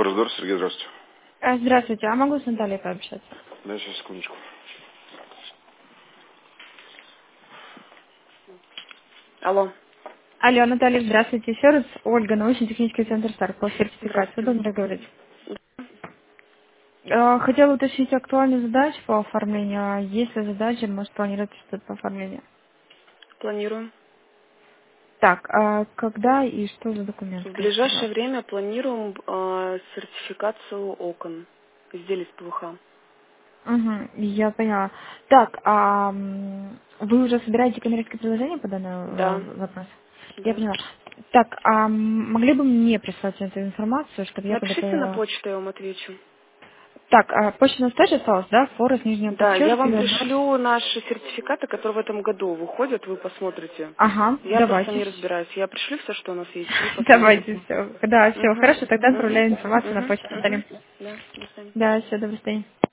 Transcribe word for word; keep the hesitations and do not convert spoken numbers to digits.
Форсдор, Сергей, здравствуйте. А, Здравствуйте, а могу с Натальей пообщаться? Да, сейчас, секундочку. Алло. Алло, Наталья, здравствуйте. Еще раз, Ольга, научно-технический центр «Старт» по сертификации. Здравствуйте. Удобно говорить. Э, Хотела уточнить актуальную задачу по оформлению. А Если задача, может, планируете что-то по оформлению? Планируем. Так, а когда и что за документ, В скажите, ближайшее пожалуйста? время планируем э, сертификацию окон, изделий из ПВХ. Угу, я поняла. Так, а м, вы уже собираете коммерческое предложение по данному Да, э, вопросу? Я да. поняла. Так, а м, могли бы мне прислать эту информацию, чтобы я Напишите на подготовила. почту, я вам отвечу. Так, а почта у нас тоже осталась, да? Форес, нижнее Да, я вам подчеркивание, ноль. пришлю наши сертификаты, которые в этом году выходят, вы посмотрите. Ага, Я просто давайте. не разбираюсь. Я пришлю все, что у нас есть, вы Давайте, посмотрите. все. Да, все, Угу, хорошо, тогда угу, отправляю информацию на угу, почту, угу. Наталья. Да, до свидания. Да, все, до свидания.